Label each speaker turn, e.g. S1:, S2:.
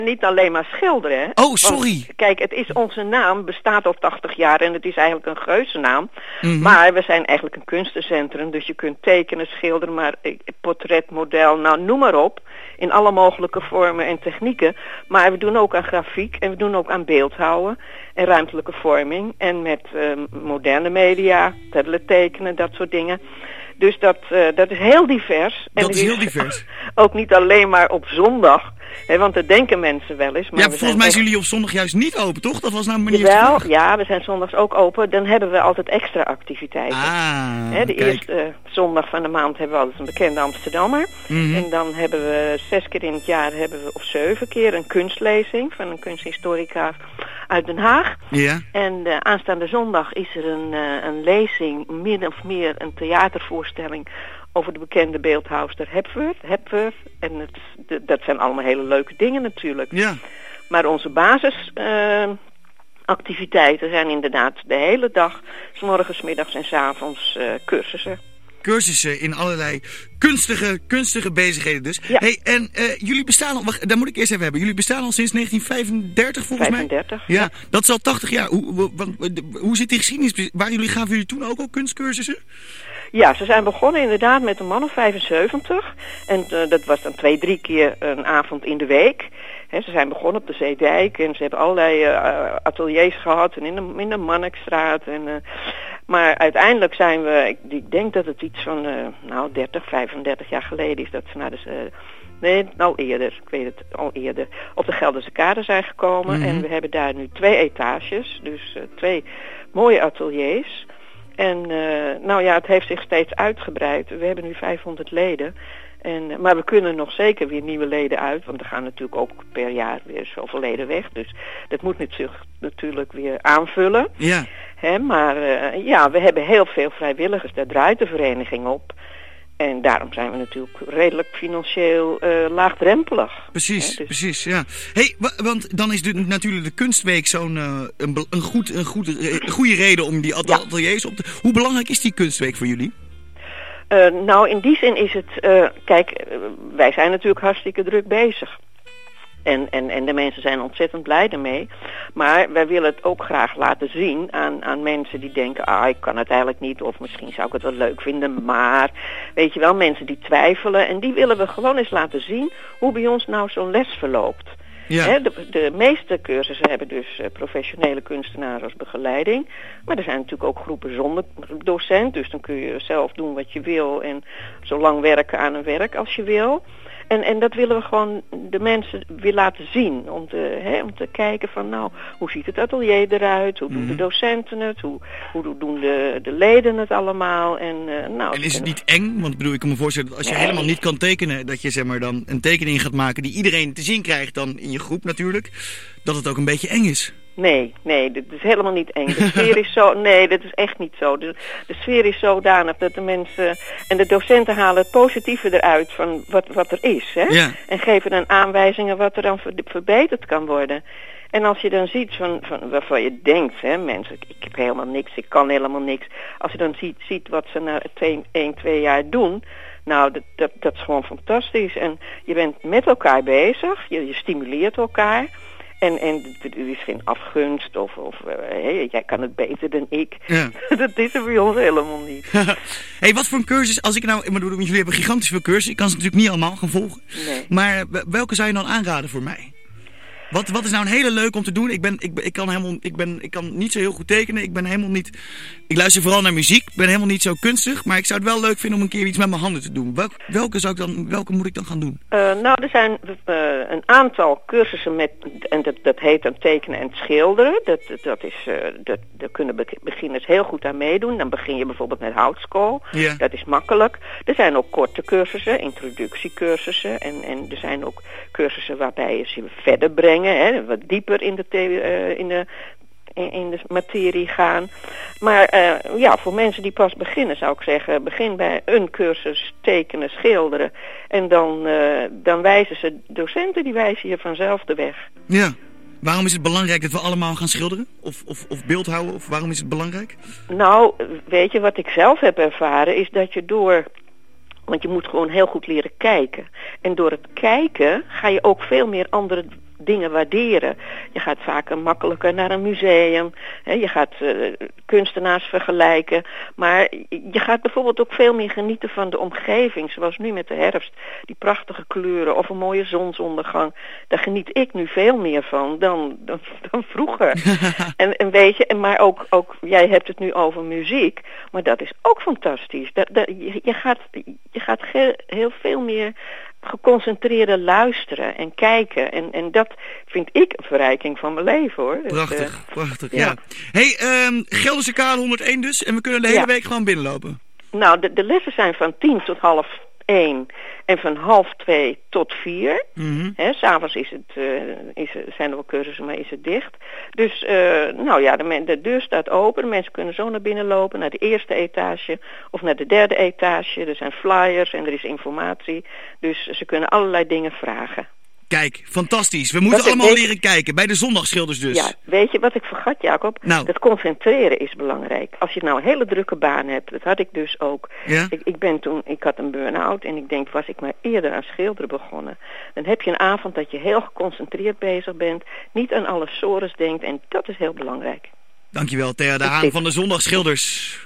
S1: Niet alleen maar schilderen, hè?
S2: Oh, sorry.
S1: Want, kijk, onze naam bestaat al 80 jaar en het is eigenlijk een geuzennaam.
S2: Mhm.
S1: Maar we zijn eigenlijk een kunstencentrum, dus je kunt tekenen, schilderen, maar portret, model, nou noem maar op. In alle mogelijke vormen en technieken. Maar we doen ook aan grafiek en we doen ook aan beeldhouwen en ruimtelijke vorming. En met moderne media, tablet tekenen, dat soort dingen. Dus dat is heel divers.
S2: Dat is heel divers.
S1: Ook niet alleen maar op zondag. Hè, want dat denken mensen wel eens. Maar
S2: ja, volgens mij zijn jullie op zondag juist niet open, toch? Dat was nou een manier.
S1: Wel, ja, we zijn zondags ook open. Dan hebben we altijd extra activiteiten. De eerste zondag van de maand hebben we altijd een bekende Amsterdammer.
S2: Mhm.
S1: En dan hebben we 6 keer in het jaar, of 7 keer, een kunstlezing van een kunsthistorica uit Den Haag.
S2: Ja.
S1: En aanstaande zondag is er een lezing, min of meer een theatervoorstelling over de bekende beeldhouwster Hepworth. En dat zijn allemaal hele leuke dingen natuurlijk.
S2: Ja.
S1: Maar onze basisactiviteiten zijn inderdaad de hele dag, 's morgens, middags en 's avonds cursussen.
S2: Cursussen in allerlei kunstige bezigheden dus.
S1: Ja.
S2: Hey, en jullie bestaan al, daar moet ik eerst even hebben. Jullie bestaan al sinds 1935 volgens
S1: 35,
S2: mij? Ja, dat is al 80 jaar. Hoe zit die geschiedenis? Gaven jullie toen ook al kunstcursussen?
S1: Ja, ze zijn begonnen inderdaad met een man of 75. En dat was dan 2-3 keer een avond in de week. He, ze zijn begonnen op de Zeedijk en ze hebben allerlei ateliers gehad en in de Mannekstraat. Maar uiteindelijk zijn we, ik denk dat het iets van 30, 35 jaar geleden is dat ze naar al eerder op de Gelderse Kade zijn gekomen.
S2: Mhm.
S1: En we hebben daar nu 2 etages, dus 2 mooie ateliers. En het heeft zich steeds uitgebreid. We hebben nu 500 leden. Maar we kunnen nog zeker weer nieuwe leden uit. Want er gaan natuurlijk ook per jaar weer zoveel leden weg. Dus dat moet natuurlijk weer aanvullen.
S2: Ja.
S1: Maar we hebben heel veel vrijwilligers. Daar draait de vereniging op. En daarom zijn we natuurlijk redelijk financieel laagdrempelig.
S2: Precies,
S1: dus
S2: precies, ja. Hey, want dan is natuurlijk de Kunstweek zo'n een goede reden om die ateliers op te... Hoe belangrijk is die Kunstweek voor jullie?
S1: In die zin is het... wij zijn natuurlijk hartstikke druk bezig. En de mensen zijn ontzettend blij ermee. Maar wij willen het ook graag laten zien aan mensen die denken... ik kan het eigenlijk niet, of misschien zou ik het wel leuk vinden, maar... Weet je wel, mensen die twijfelen. En die willen we gewoon eens laten zien hoe bij ons nou zo'n les verloopt.
S2: Ja.
S1: De meeste cursussen hebben dus professionele kunstenaars als begeleiding. Maar er zijn natuurlijk ook groepen zonder docent. Dus dan kun je zelf doen wat je wil en zo lang werken aan een werk als je wil. En dat willen we gewoon de mensen weer laten zien. Om te kijken van hoe ziet het atelier eruit? Hoe doen de docenten het? Hoe doen de leden het allemaal? En
S2: is het niet eng? Want ik kan me voorstellen dat als je helemaal niet kan tekenen... dat je dan een tekening gaat maken die iedereen te zien krijgt dan in je groep natuurlijk... dat het ook een beetje eng is.
S1: Nee, dat is helemaal niet eng. De sfeer is zo... Nee, dat is echt niet zo. De sfeer is zodanig dat de mensen... En de docenten halen het positieve eruit van wat er is. Hè?
S2: Ja.
S1: En geven dan aanwijzingen wat er dan verbeterd kan worden. En als je dan ziet waarvan je denkt... mensen, ik heb helemaal niks, ik kan helemaal niks. Als je dan ziet wat ze na 2 jaar doen... dat is gewoon fantastisch. En je bent met elkaar bezig. Je stimuleert elkaar... En er is geen afgunst of jij kan het beter dan ik.
S2: Ja.
S1: Dat is er bij ons helemaal niet.
S2: Hey, wat voor een cursus, als ik jullie hebben gigantisch veel cursussen, ik kan ze natuurlijk niet allemaal gaan volgen.
S1: Nee.
S2: Maar welke zou je dan aanraden voor mij? Wat is nou een hele leuk om te doen? Ik kan niet zo heel goed tekenen. Ik luister vooral naar muziek. Ik ben helemaal niet zo kunstig. Maar ik zou het wel leuk vinden om een keer iets met mijn handen te doen. Welke moet ik dan gaan doen?
S1: Er zijn een aantal cursussen en dat heet dan tekenen en schilderen. Daar kunnen beginners heel goed aan meedoen. Dan begin je bijvoorbeeld met houtskool.
S2: Ja.
S1: Dat is makkelijk. Er zijn ook korte cursussen, introductiecursussen. En er zijn ook cursussen waarbij je ze verder brengt. Wat dieper in de materie gaan. Maar voor mensen die pas beginnen zou ik zeggen... begin bij een cursus tekenen, schilderen... en dan wijzen ze... docenten die wijzen je vanzelf de weg.
S2: Ja. Waarom is het belangrijk dat we allemaal gaan schilderen? Of beeldhouden? Of waarom is het belangrijk?
S1: Weet je, wat ik zelf heb ervaren... is dat je want je moet gewoon heel goed leren kijken. En door het kijken ga je ook veel meer andere dingen waarderen. Je gaat vaker makkelijker naar een museum. Hè, je gaat kunstenaars vergelijken. Maar je gaat bijvoorbeeld ook veel meer genieten van de omgeving. Zoals nu met de herfst. Die prachtige kleuren of een mooie zonsondergang. Daar geniet ik nu veel meer van dan vroeger. en weet je, maar ook jij hebt het nu over muziek. Maar dat is ook fantastisch. Je gaat heel veel meer geconcentreerder luisteren en kijken. En dat vind ik een verrijking van mijn leven, hoor.
S2: Prachtig, prachtig, ja. Hey, Gelderse Kade 101 dus. En we kunnen de hele week gewoon binnenlopen.
S1: Nou, de lessen zijn van 10 tot 12:30 en van 12:30 tot 4.
S2: Mm-hmm.
S1: 'S'avonds zijn er wel cursussen, maar is het dicht. Dus, de deur staat open. De mensen kunnen zo naar binnen lopen, naar de eerste etage of naar de derde etage. Er zijn flyers en er is informatie. Dus ze kunnen allerlei dingen vragen.
S2: Kijk, fantastisch. We moeten allemaal leren kijken. Bij de zondagschilders dus.
S1: Ja, weet je wat ik vergat, Jacob?
S2: Nou.
S1: Dat concentreren is belangrijk. Als je nou een hele drukke baan hebt, dat had ik dus ook.
S2: Ja?
S1: Ik had een burn-out en ik denk, was ik maar eerder aan schilderen begonnen. Dan heb je een avond dat je heel geconcentreerd bezig bent, niet aan alle sores denkt en dat is heel belangrijk.
S2: Dankjewel, Thea de Haan van de Zondagschilders.